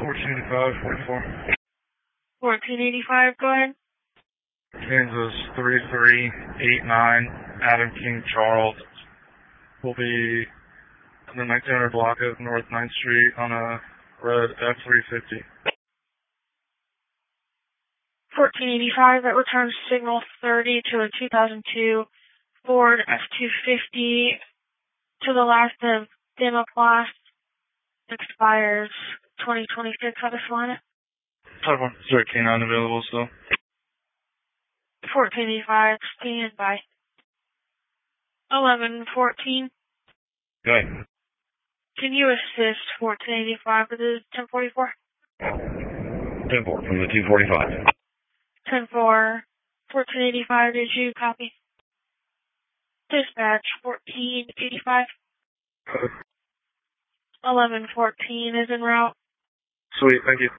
1485, 1485, go ahead. Kansas 3389, Adam King Charles. Will be in the 1900 block of North 9th Street on a red F-350. 1485, that returns signal 30 to a 2002 Ford F-250 to the last of demo class. Expires 2026 on this line. Type 1, is there a K9 available still? 1485, stand by. 1114. Go ahead. Can you assist 1485 with the 1044? 10-4 from the 245. 10-4. 1485, did you copy? Dispatch 1485. 1114 is en route. Sweet, thank you.